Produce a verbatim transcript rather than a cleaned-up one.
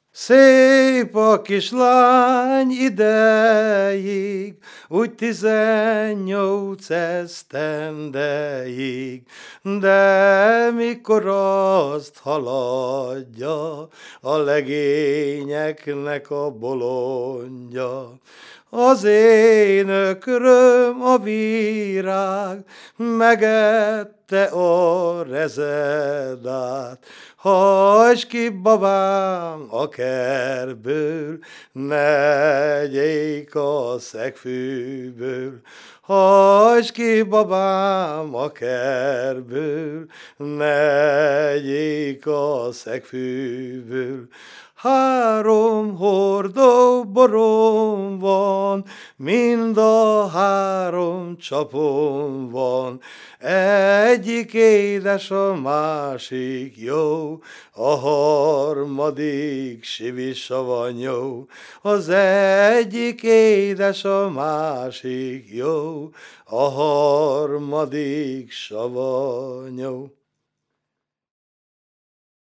Szép a kislány ideig, úgy tizennyolc esztendeig, de mikor azt haladja a legényeknek a bolondja, az én ökröm a virág megette a rezedát. Hajts ki, babám, a kertből, ne gyék a szegfűből. Hajts ki, babám, a kertből, ne gyék a szegfűből. Három hordó borom van, mind a három csapon van. Egyik édes, a másik jó, a harmadik sivisavanyó. Az egyik édes, a másik jó, a harmadik savanyó.